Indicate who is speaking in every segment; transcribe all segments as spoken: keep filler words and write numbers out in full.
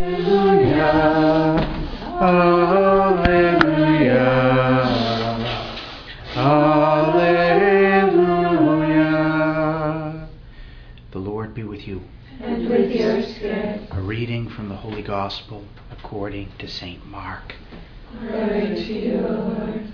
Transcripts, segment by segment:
Speaker 1: Hallelujah. The Lord be with you.
Speaker 2: And with your spirit.
Speaker 1: A reading from the Holy Gospel according to Saint Mark.
Speaker 2: Glory to you, Lord.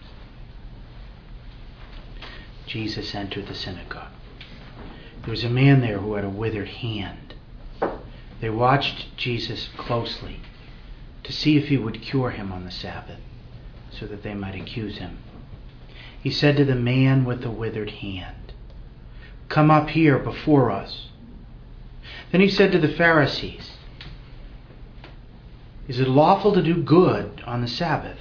Speaker 1: Jesus entered the synagogue. There was a man there who had a withered hand. They watched Jesus closely to see if he would cure him on the Sabbath, so that they might accuse him. He said to the man with the withered hand, "Come up here before us." Then he said to the Pharisees, "Is it lawful to do good on the Sabbath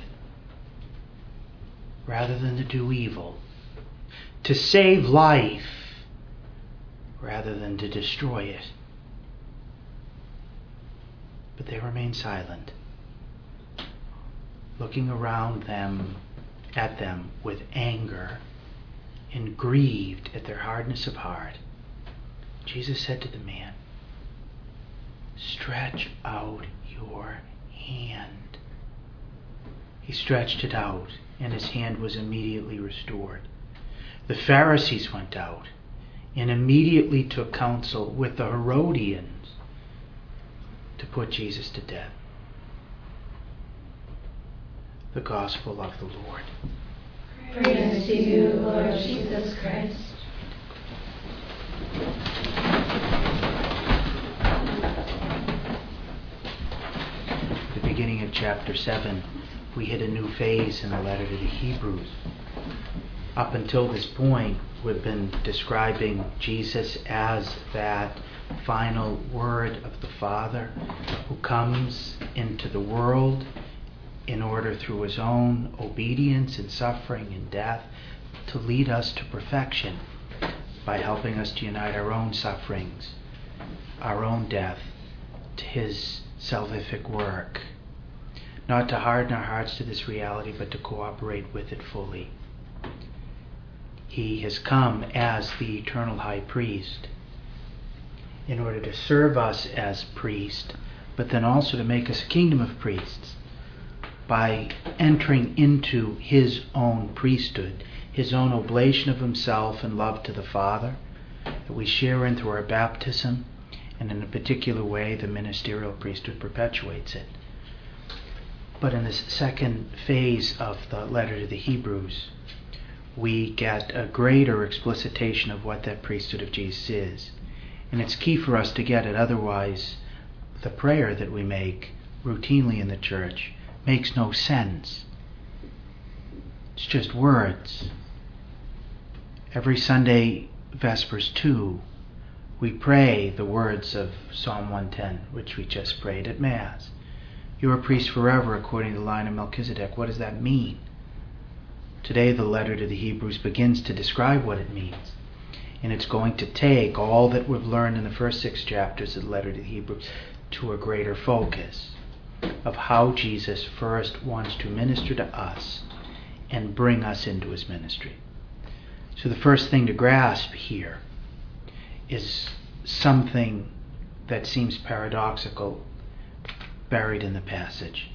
Speaker 1: rather than to do evil? To save life rather than to destroy it?" But they remained silent, looking around them, at them with anger and grieved at their hardness of heart. Jesus said to the man, "Stretch out your hand." He stretched it out, and his hand was immediately restored. The Pharisees went out and immediately took counsel with the Herodians to put Jesus to death. The Gospel of the Lord.
Speaker 2: Praise to you, Lord Jesus Christ.
Speaker 1: At the beginning of chapter seven, we hit a new phase in the letter to the Hebrews. Up until this point, we've been describing Jesus as that final word of the Father who comes into the world in order, through his own obedience and suffering and death, to lead us to perfection by helping us to unite our own sufferings, our own death, to his salvific work. Not to harden our hearts to this reality, but to cooperate with it fully. He has come as the eternal high priest in order to serve us as priest, but then also to make us a kingdom of priests by entering into his own priesthood, his own oblation of himself and love to the Father, that we share in through our baptism, and in a particular way the ministerial priesthood perpetuates it. But in this second phase of the letter to the Hebrews, we get a greater explicitation of what that priesthood of Jesus is. And it's key for us to get it, otherwise the prayer that we make routinely in the church makes no sense. It's just words. Every Sunday, Vespers two, we pray the words of Psalm one ten, which we just prayed at Mass. "You are a priest forever according to the line of Melchizedek." What does that mean? Today the letter to the Hebrews begins to describe what it means. And it's going to take all that we've learned in the first six chapters of the letter to the Hebrews to a greater focus of how Jesus first wants to minister to us and bring us into his ministry. So the first thing to grasp here is something that seems paradoxical buried in the passage.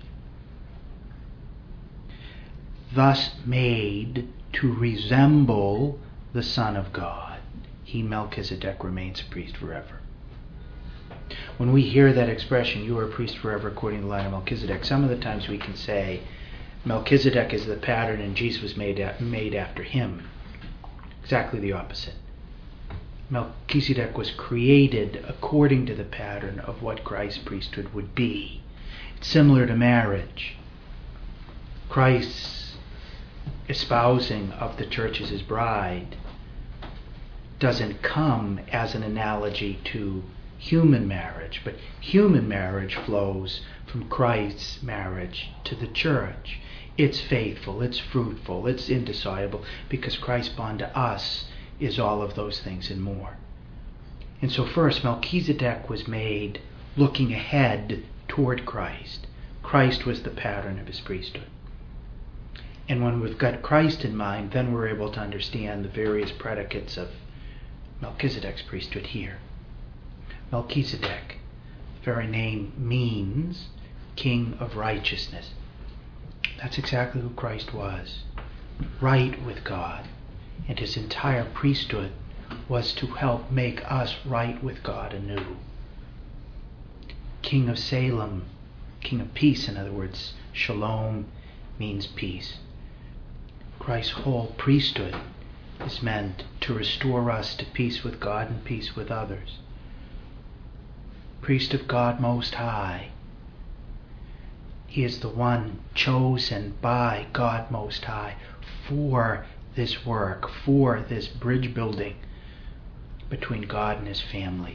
Speaker 1: "Thus made to resemble the Son of God, he, Melchizedek, remains a priest forever." When we hear that expression, "you are a priest forever according to the line of Melchizedek," some of the times we can say Melchizedek is the pattern and Jesus was made, made after him. Exactly the opposite. Melchizedek was created according to the pattern of what Christ's priesthood would be. It's similar to marriage. Christ's espousing of the church as his bride doesn't come as an analogy to human marriage, but human marriage flows from Christ's marriage to the church. It's faithful, it's fruitful, it's indissoluble, because Christ's bond to us is all of those things and more. And so first, Melchizedek was made looking ahead toward Christ. Christ was the pattern of his priesthood. And when we've got Christ in mind, then we're able to understand the various predicates of Melchizedek's priesthood here. Melchizedek, very name means King of Righteousness. That's exactly who Christ was. Right with God. And his entire priesthood was to help make us right with God anew. King of Salem, King of Peace, in other words. Shalom means peace. Christ's whole priesthood is meant to restore us to peace with God and peace with others. Priest of God Most High. He is the one chosen by God Most High for this work, for this bridge building between God and his family.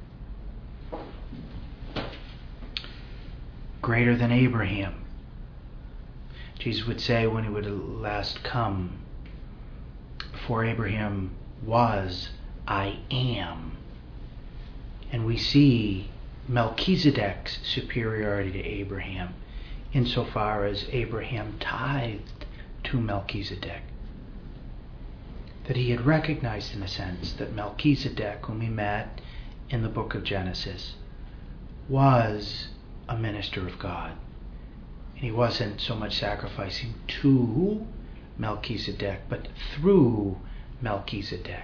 Speaker 1: Greater than Abraham. Jesus would say when he would last come, before Abraham was, I am. And we see Melchizedek's superiority to Abraham insofar as Abraham tithed to Melchizedek. That he had recognized, in a sense, that Melchizedek, whom he met in the book of Genesis, was a minister of God. And he wasn't so much sacrificing to Melchizedek, but through Melchizedek.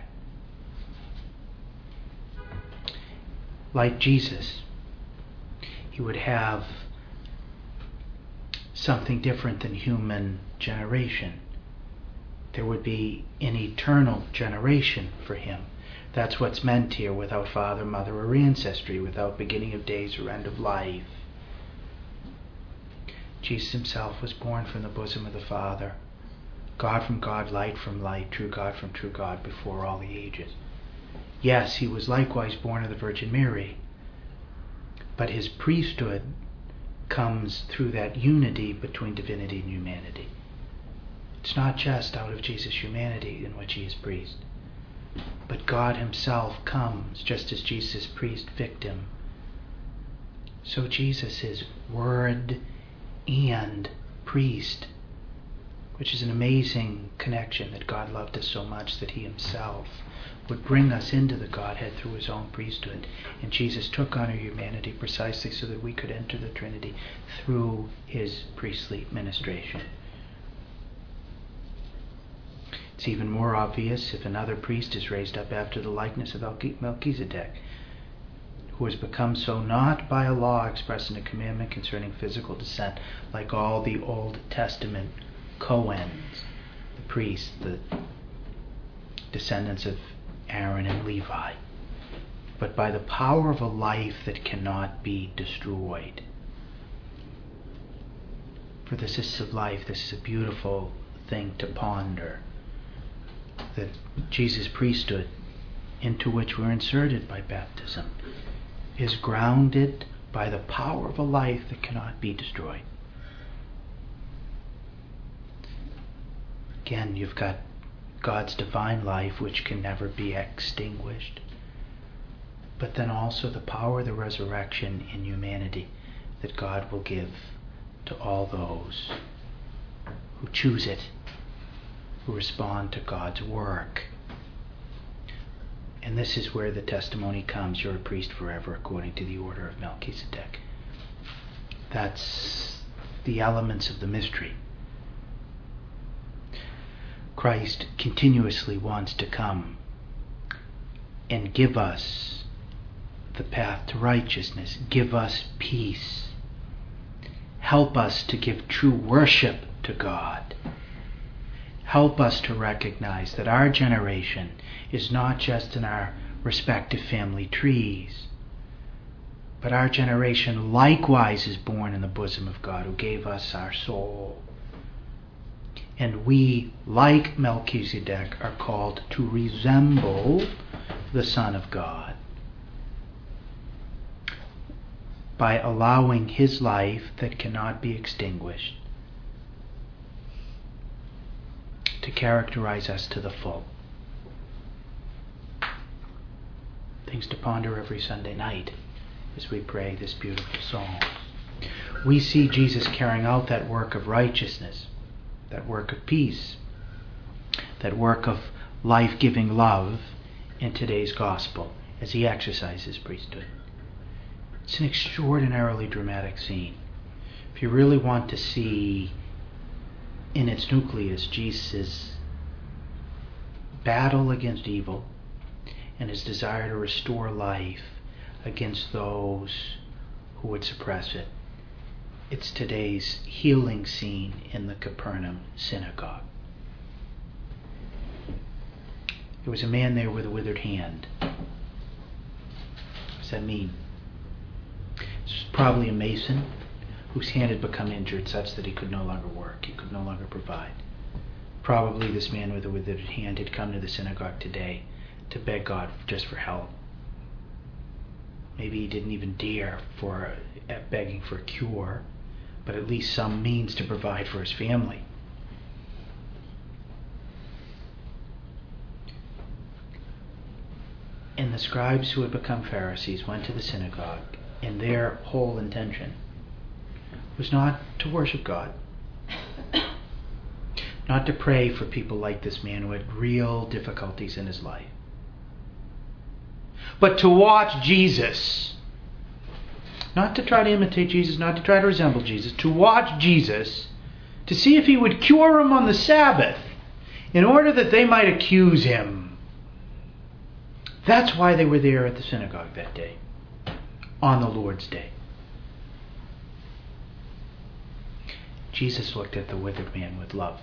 Speaker 1: Like Jesus, he would have something different than human generation. There would be an eternal generation for him. That's what's meant here, without father, mother, or ancestry, without beginning of days or end of life. Jesus himself was born from the bosom of the Father. God from God, light from light, true God from true God, before all the ages. Yes, he was likewise born of the Virgin Mary, but his priesthood comes through that unity between divinity and humanity. It's not just out of Jesus' humanity in which he is priest, but God himself comes, just as Jesus' priest victim. So Jesus is Word and priest, which is an amazing connection, that God loved us so much that he himself would bring us into the Godhead through his own priesthood. And Jesus took on our humanity precisely so that we could enter the Trinity through his priestly ministration. It's even more obvious if another priest is raised up after the likeness of Melchizedek, who has become so not by a law expressed in a commandment concerning physical descent, like all the Old Testament Cohens, the priests, the descendants of Aaron and Levi, but by the power of a life that cannot be destroyed. For this is of life, this is a beautiful thing to ponder, that Jesus' priesthood, into which we're inserted by baptism, is grounded by the power of a life that cannot be destroyed. Again, you've got God's divine life, which can never be extinguished, but then also the power of the resurrection in humanity that God will give to all those who choose it, who respond to God's work. And this is where the testimony comes, you're a priest forever according to the order of Melchizedek. That's the elements of the mystery. Christ continuously wants to come and give us the path to righteousness, give us peace, help us to give true worship to God. Help us to recognize that our generation is not just in our respective family trees, but our generation likewise is born in the bosom of God, who gave us our soul. And we, like Melchizedek, are called to resemble the Son of God by allowing his life that cannot be extinguished to characterize us to the full. Things to ponder every Sunday night as we pray this beautiful psalm. We see Jesus carrying out that work of righteousness, that work of peace, that work of life-giving love in today's gospel as he exercises priesthood. It's an extraordinarily dramatic scene. If you really want to see in its nucleus Jesus' battle against evil and his desire to restore life against those who would suppress it, it's today's healing scene in the Capernaum synagogue. There was a man there with a withered hand. What does that mean? This was probably a mason whose hand had become injured such that he could no longer work, he could no longer provide. Probably this man with a withered hand had come to the synagogue today to beg God just for help. Maybe he didn't even dare for uh, begging for a cure, but at least some means to provide for his family. And the scribes who had become Pharisees went to the synagogue, and their whole intention was not to worship God, not to pray for people like this man who had real difficulties in his life, but to watch Jesus. Not to try to imitate Jesus, not to try to resemble Jesus, to watch Jesus, to see if he would cure him on the Sabbath in order that they might accuse him. That's why they were there at the synagogue that day, on the Lord's Day. Jesus looked at the withered man with love.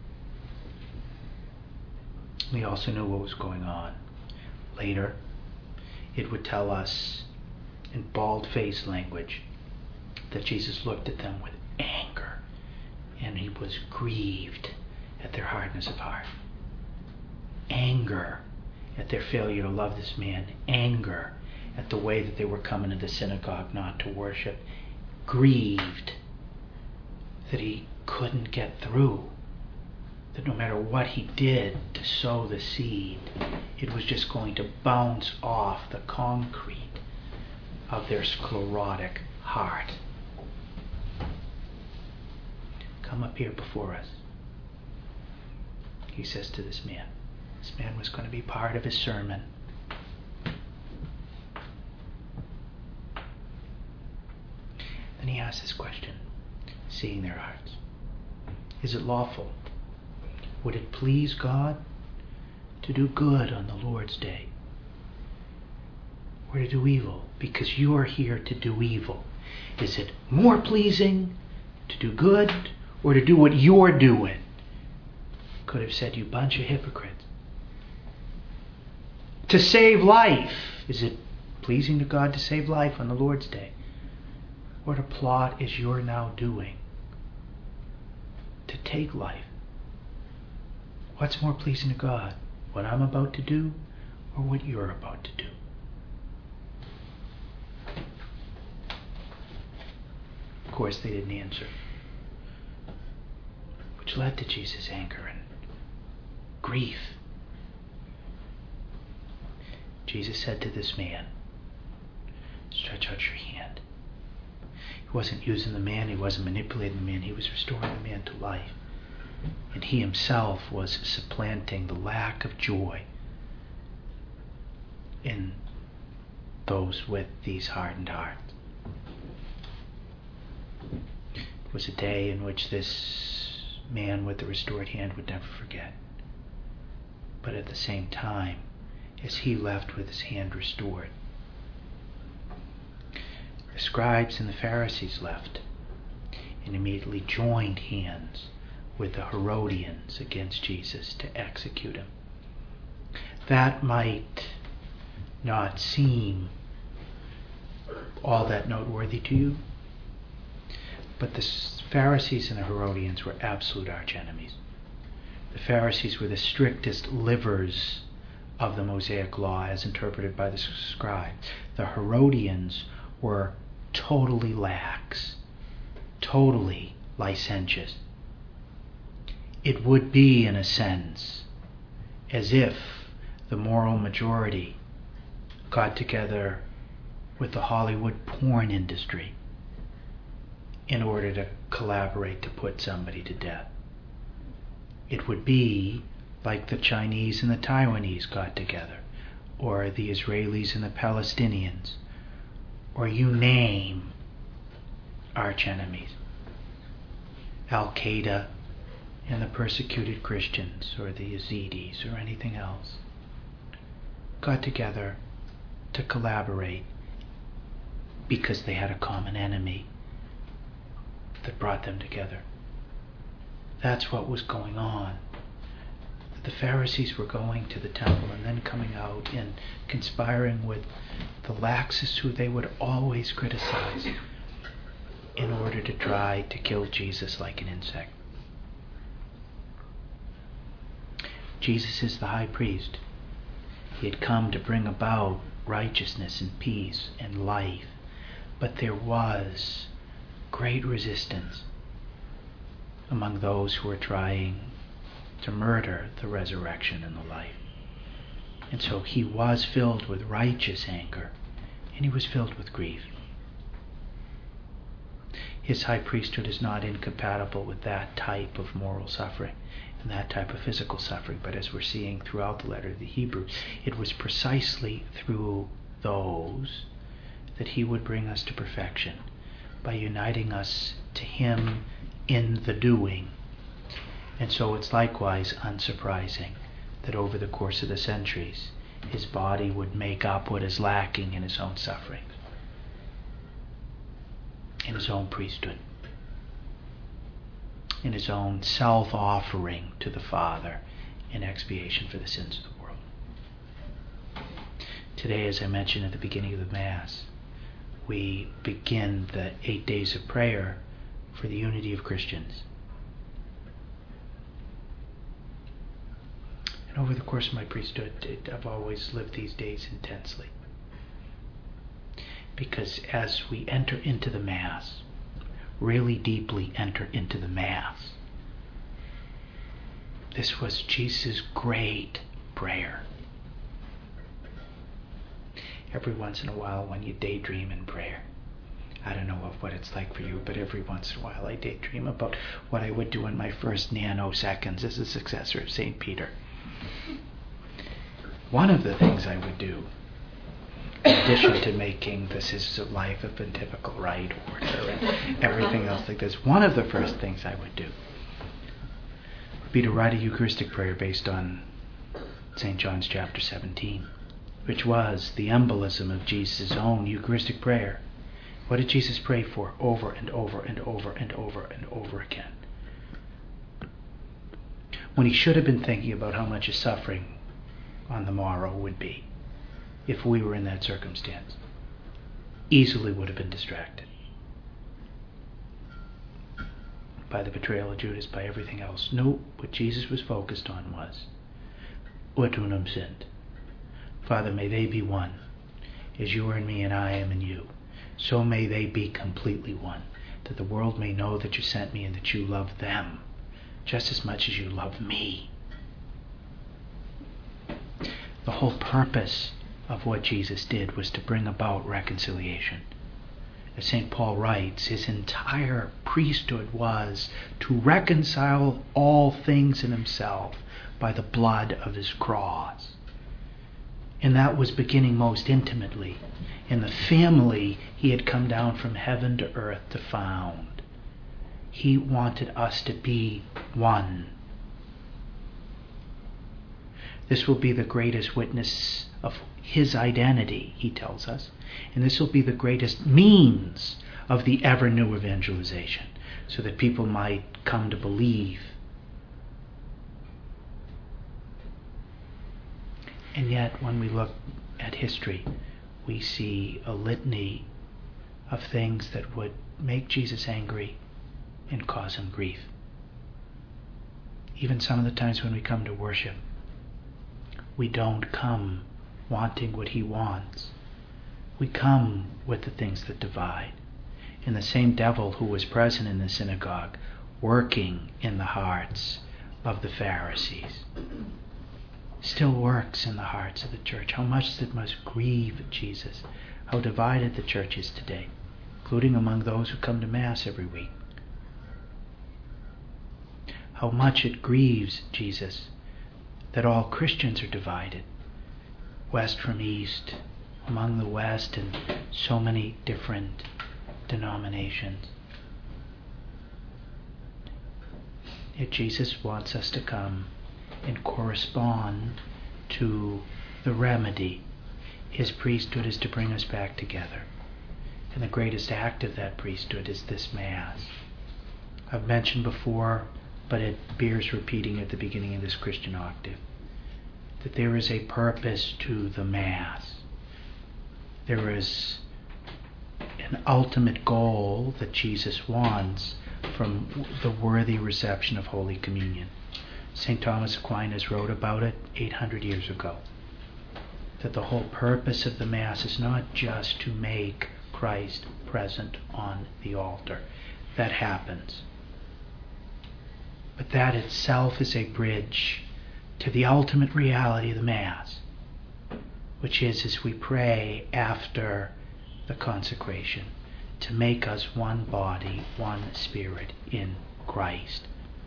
Speaker 1: We also knew what was going on. Later, it would tell us in bald-faced language that Jesus looked at them with anger, and he was grieved at their hardness of heart. Anger at their failure to love this man. Anger at the way that they were coming to the synagogue not to worship. Grieved that he couldn't get through. That no matter what he did to sow the seed, it was just going to bounce off the concrete of their sclerotic heart. Come up here before us, he says to this man. This man was going to be part of his sermon. Then he asks this question, seeing their hearts. Is it lawful? Would it please God to do good on the Lord's day, or to do evil? Because you are here to do evil. Is it more pleasing to do good or to do what you're doing? Could have said, you bunch of hypocrites. To save life. Is it pleasing to God to save life on the Lord's day? Or to plot as you're now doing? To take life. What's more pleasing to God? What I'm about to do or what you're about to do? Of course, they didn't answer, which led to Jesus' anger and grief. Jesus said to this man, stretch out your hand. He wasn't using the man, he wasn't manipulating the man, he was restoring the man to life. And he himself was supplanting the lack of joy in those with these hardened hearts. It was a day in which this man with the restored hand would never forget. But at the same time, as he left with his hand restored, the scribes and the Pharisees left and immediately joined hands with the Herodians against Jesus to execute him. That might not seem all that noteworthy to you, but the Pharisees and the Herodians were absolute archenemies. The Pharisees were the strictest livers of the Mosaic law as interpreted by the scribes. The Herodians were totally lax, totally licentious. It would be, in a sense, as if the moral majority got together with the Hollywood porn industry in order to collaborate to put somebody to death. It would be like the Chinese and the Taiwanese got together, or the Israelis and the Palestinians, or you name arch enemies, Al-Qaeda and the persecuted Christians, or the Yazidis, or anything else, got together to collaborate because they had a common enemy that brought them together. That's what was going on. The Pharisees were going to the temple and then coming out and conspiring with the laxists who they would always criticize in order to try to kill Jesus like an insect. Jesus is the high priest. He had come to bring about righteousness and peace and life. But there was great resistance among those who were trying to murder the resurrection and the life. And so he was filled with righteous anger, and he was filled with grief. His high priesthood is not incompatible with that type of moral suffering and that type of physical suffering, but as we're seeing throughout the letter of the Hebrews, it was precisely through those that he would bring us to perfection by uniting us to him in the doing. And so it's likewise unsurprising that over the course of the centuries, his body would make up what is lacking in his own sufferings, in his own priesthood, in his own self-offering to the Father in expiation for the sins of the world. Today, as I mentioned at the beginning of the Mass, we begin the eight days of prayer for the unity of Christians. And over the course of my priesthood, it, I've always lived these days intensely. Because as we enter into the Mass, really deeply enter into the Mass, this was Jesus' great prayer. Every once in a while when you daydream in prayer, I don't know what it's like for you, but every once in a while I daydream about what I would do in my first nanoseconds as a successor of Saint Peter. One of the things I would do, in addition to making the Sisters of Life a pontifical rite order and everything else like this, one of the first things I would do would be to write a Eucharistic prayer based on Saint John's chapter seventeen, which was the embolism of Jesus' own Eucharistic prayer. What did Jesus pray for over and over and over and over and over again? When he should have been thinking about how much his suffering on the morrow would be if we were in that circumstance. Easily would have been distracted by the betrayal of Judas, by everything else. No, what Jesus was focused on was ut unum sint. Father, may they be one. As you are in me and I am in you, so may they be completely one, that the world may know that you sent me and that you love them just as much as you love me. The whole purpose of what Jesus did was to bring about reconciliation. As Saint Paul writes, his entire priesthood was to reconcile all things in himself by the blood of his cross. And that was beginning most intimately in the family he had come down from heaven to earth to found. He wanted us to be one. This will be the greatest witness of his identity, he tells us. And this will be the greatest means of the ever new evangelization, so that people might come to believe. And yet, when we look at history, we see a litany of things that would make Jesus angry and cause him grief. Even some of the times when we come to worship, we don't come wanting what he wants. We come with the things that divide. And the same devil who was present in the synagogue, working in the hearts of the Pharisees, still works in the hearts of the church. How much it must grieve Jesus, how divided the church is today, including among those who come to Mass every week. How much it grieves Jesus that all Christians are divided, west from east, among the West and so many different denominations. Yet Jesus wants us to come and correspond to the remedy. His priesthood is to bring us back together. And the greatest act of that priesthood is this Mass. I've mentioned before, but it bears repeating at the beginning of this Christian octave, that there is a purpose to the Mass. There is an ultimate goal that Jesus wants from the worthy reception of Holy Communion. Saint Thomas Aquinas wrote about it eight hundred years ago. That the whole purpose of the Mass is not just to make Christ present on the altar. That happens. But that itself is a bridge to the ultimate reality of the Mass, which is as we pray after the consecration, to make us one body, one spirit in Christ.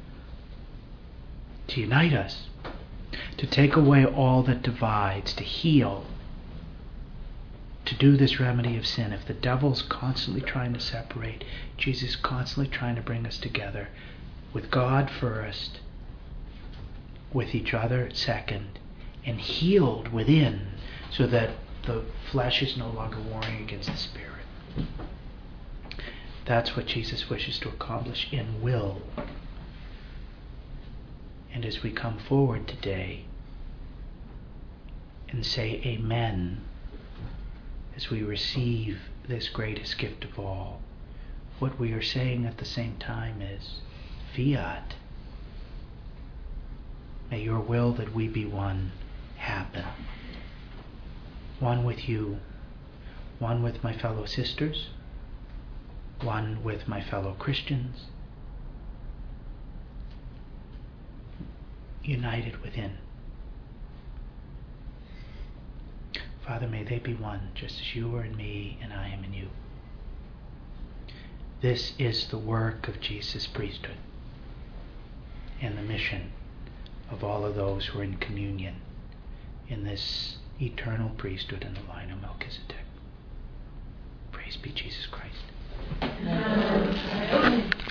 Speaker 1: To unite us, to take away all that divides, to heal, to do this remedy of sin. If the devil's constantly trying to separate, Jesus is constantly trying to bring us together with God first, with each other second, and healed within, so that the flesh is no longer warring against the spirit. That's what Jesus wishes to accomplish in will. And as we come forward today and say amen, as we receive this greatest gift of all, what we are saying at the same time is, Fiat, may your will that we be one happen. One with you, one with my fellow sisters, one with my fellow Christians, united within. Father, may they be one, just as you are in me and I am in you. This is the work of Jesus' priesthood and the mission of all of those who are in communion in this eternal priesthood in the line of Melchizedek. Praise be Jesus Christ.
Speaker 2: Amen.